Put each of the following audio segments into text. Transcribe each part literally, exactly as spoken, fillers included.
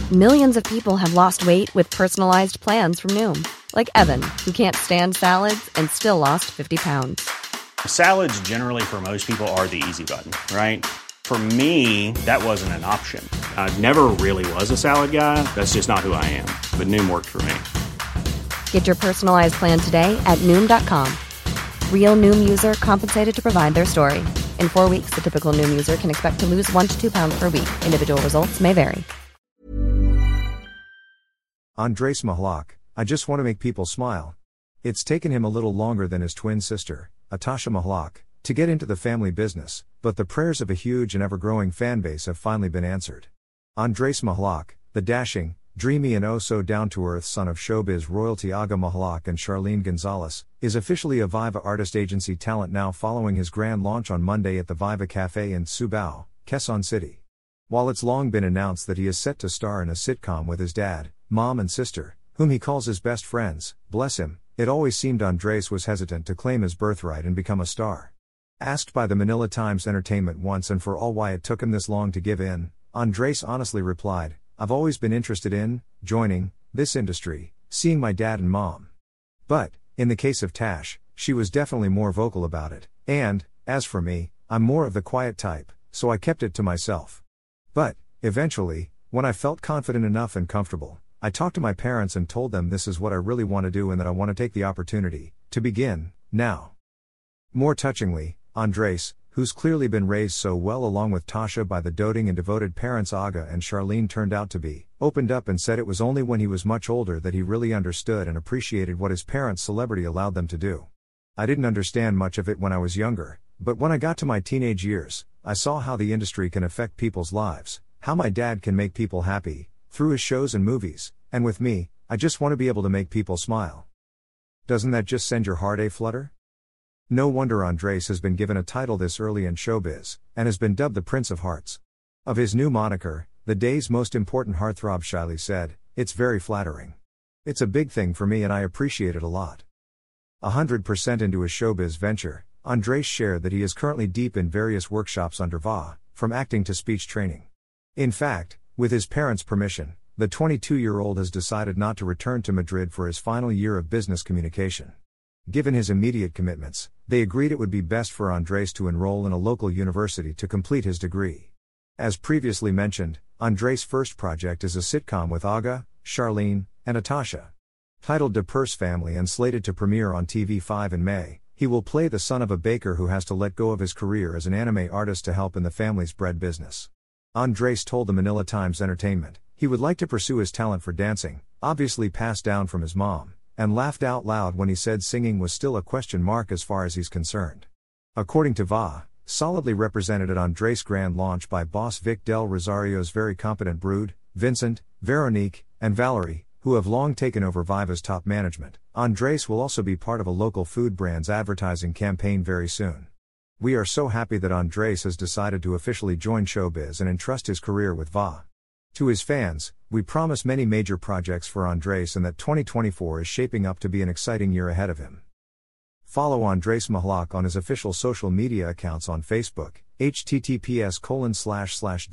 Millions of people have lost weight with personalized plans from Noom. Like Evan, who can't stand salads and still lost fifty pounds. Salads generally for most people are the easy button, right? For me, that wasn't an option. I never really was a salad guy. That's just not who I am. But Noom worked for me. Get your personalized plan today at Noom dot com. Real Noom user compensated to provide their story. In four weeks, the typical Noom user can expect to lose one to two pounds per week. Individual results may vary. Andres Mahlak, I just want to make people smile. It's taken him a little longer than his twin sister, Atasha Mahlak, to get into the family business, but the prayers of a huge and ever-growing fanbase have finally been answered. Andres Mahlak, the dashing, dreamy and oh-so-down-to-earth son of showbiz royalty Aga Mahlak and Charlene Gonzalez, is officially a Viva Artist Agency talent now following his grand launch on Monday at the Viva Cafe in Cubao, Quezon City. While it's long been announced that he is set to star in a sitcom with his dad, mom and sister, whom he calls his best friends, bless him, it always seemed Andres was hesitant to claim his birthright and become a star. Asked by the Manila Times Entertainment once and for all why it took him this long to give in, Andres honestly replied, "I've always been interested in, joining, this industry, seeing my dad and mom." But, in the case of Tash, she was definitely more vocal about it, and, as for me, I'm more of the quiet type, so I kept it to myself. But, eventually, when I felt confident enough and comfortable, I talked to my parents and told them this is what I really want to do and that I want to take the opportunity to begin, now. More touchingly, Andres, who's clearly been raised so well along with Tasha by the doting and devoted parents Aga and Charlene turned out to be, opened up and said it was only when he was much older that he really understood and appreciated what his parents' celebrity allowed them to do. I didn't understand much of it when I was younger, but when I got to my teenage years, I saw how the industry can affect people's lives, how my dad can make people happy, through his shows and movies, and with me, I just want to be able to make people smile. Doesn't that just send your heart a-flutter? No wonder Andres has been given a title this early in showbiz, and has been dubbed the Prince of Hearts. Of his new moniker, the day's most important heartthrob shyly said, "It's very flattering. It's a big thing for me and I appreciate it a lot." A hundred percent into his showbiz venture, Andres shared that he is currently deep in various workshops under V A, from acting to speech training. In fact, with his parents' permission, the twenty-two-year-old has decided not to return to Madrid for his final year of business communication. Given his immediate commitments, they agreed it would be best for Andres to enroll in a local university to complete his degree. As previously mentioned, Andres' first project is a sitcom with Aga, Charlene, and Atasha. Titled De Purse Family and slated to premiere on T V five in May, he will play the son of a baker who has to let go of his career as an anime artist to help in the family's bread business. Andres told the Manila Times Entertainment, he would like to pursue his talent for dancing, obviously passed down from his mom, and laughed out loud when he said singing was still a question mark as far as he's concerned. According to V A, solidly represented at Andres' grand launch by boss Vic Del Rosario's very competent brood, Vincent, Veronique, and Valerie, who have long taken over Viva's top management, Andres will also be part of a local food brand's advertising campaign very soon. We are so happy that Andres has decided to officially join showbiz and entrust his career with V A. To his fans, we promise many major projects for Andres and that twenty twenty-four is shaping up to be an exciting year ahead of him. Follow Andres Mahlak on his official social media accounts on Facebook, https colon slash slash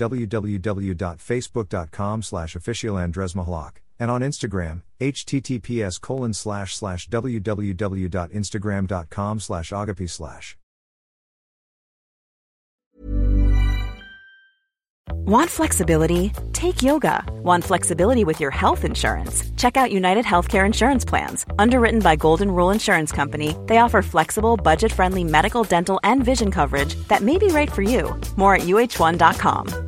www.facebook.com slash official Andres Mahlak, and on Instagram, https colon slash slash www.instagram.com slash agape slash. Want flexibility? Take yoga. Want flexibility with your health insurance? Check out United Healthcare Insurance Plans. Underwritten by Golden Rule Insurance Company, they offer flexible, budget-friendly medical, dental, and vision coverage that may be right for you. More at U H one dot com.